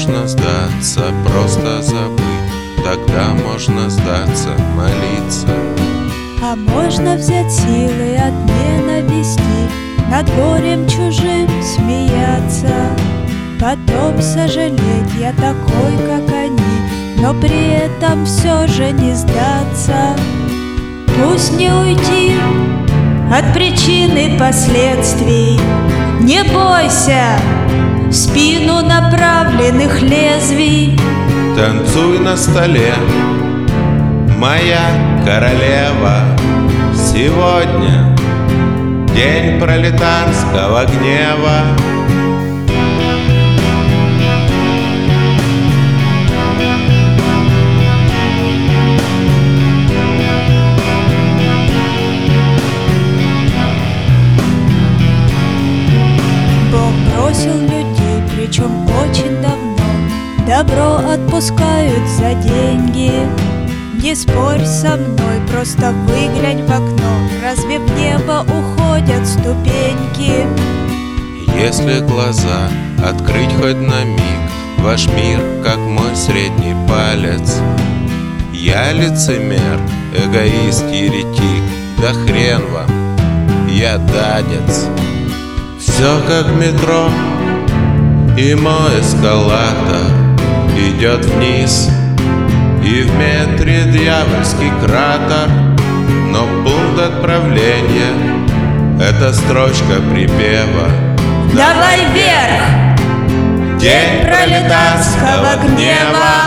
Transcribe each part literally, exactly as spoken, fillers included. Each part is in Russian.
можно сдаться, просто забыть, тогда можно сдаться, молиться. А можно взять силы от ненависти, над горем чужим смеяться, потом сожалеть: я такой, как они, но при этом все же не сдаться. Пусть не уйти от причин и последствий, не бойся в спину направленных лезвий. Танцуй на столе, моя королева, сегодня день пролетарского гнева. Бог бросил людей, причем очень давно. Добро отпускают за деньги. Не спорь со мной, просто выглянь в окно. Разве в небо уходят ступеньки? Если глаза открыть хоть на миг, ваш мир, как мой средний палец. Я лицемер, эгоист, еретик, да хрен вам, я дадец. Все как в метро, и мой эскалатор идет вниз, и в метре дьявольский кратер. Но пункт отправления — это строчка припева. Давай вверх! День пролетарского гнева.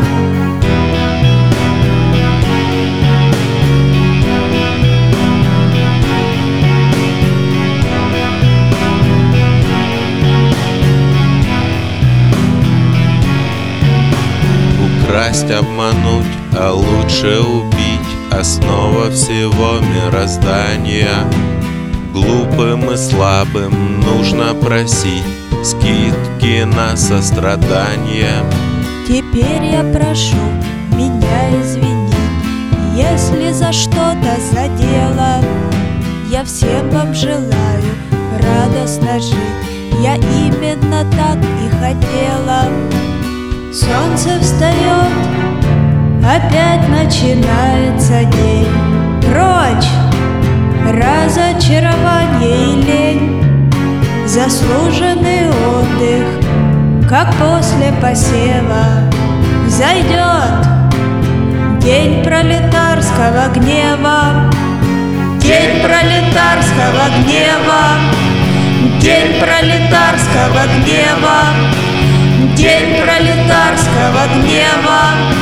Украсть, обмануть, а лучше убить — основа всего мироздания. Глупым и слабым нужно просить скидки на сострадание. Теперь я прошу меня извинить, если за что-то задела. Я всем вам желаю радостно жить, я именно так и хотела. Солнце встает, опять начинается день. Прочь разочарование и лень, заслуженный отдых, как после посева. Зайдет день пролетарского гнева, день пролетарского гнева, день пролетарского гнева, день пролетарского гнева.